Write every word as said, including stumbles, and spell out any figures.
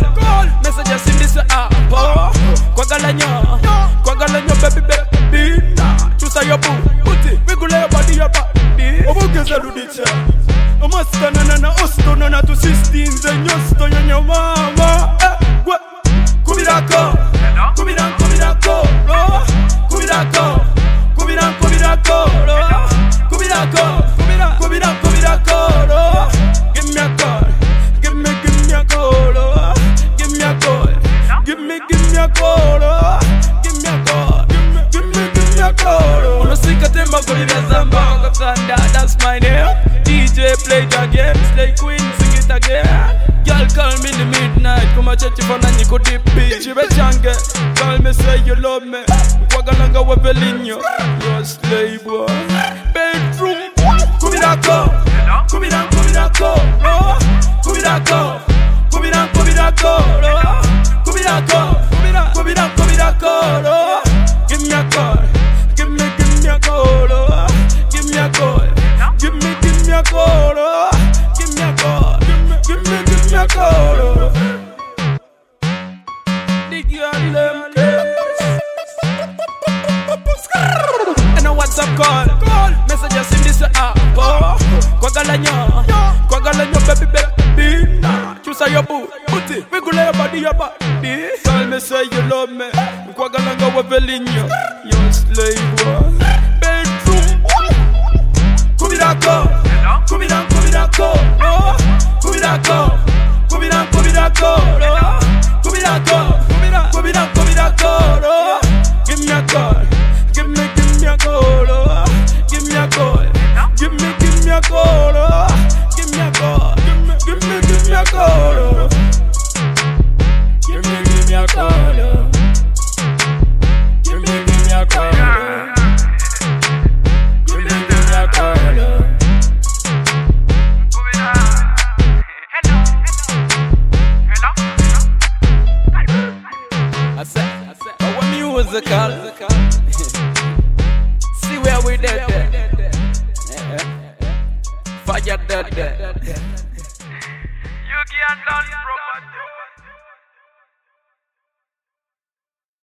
call. Messages in this app. Kwagalanyo, kwagalanyo baby baby. Choose your boo, put it, wiggle your body your body. Obogeza ludicha. Omasta na na na osto na na tu sixteen zenyosto nyo mama. What? Kubirako, kubiran kubirako, kubirako, kubiran kubirako, kubirako, kubiran kubiran kubirako. Give me a call, give me give me a call, give me a call, give me give me a call, give me a call, give me give me a call. Wanna sing a tempo for the Zamba, that's my name. D J play it again, Slay Queen sing it again. Girl call me in the midnight, come and chat you for nanny go deep beach. She be change, call me say you love me. Kwagalanga we belinyo, you're a slave boy. Bedroom, kubirako, kubiran kubirako, kubirako, kubiran kubirako, kubirako, kubiran kubiran kubirako. Give me a call, give me give me a call, give me a call, give me give me a call, give me a call, give me give me a call. The girl them and a WhatsApp call, call. Messages in this app. Kwagalanyo, kwagalanyo baby baby. Choose your boo, put it, wiggle your body your body. Tell me say you love me. Kwagalanga we belinyo, you're a slave boy. Bedroom, kubirako, kubiran kubirako, kubirako, kubiran kubirako, kubirako, kubiran kubiran kubirako. Give me a call, give me give me a call, give me a call, give me give me a call, give me a call, give me give me a call, give me give me a call, give me give me a call, give me give me a call. I said, I said, oh, what musical? See where we dead there. Fire dead there. You can't dance, bro.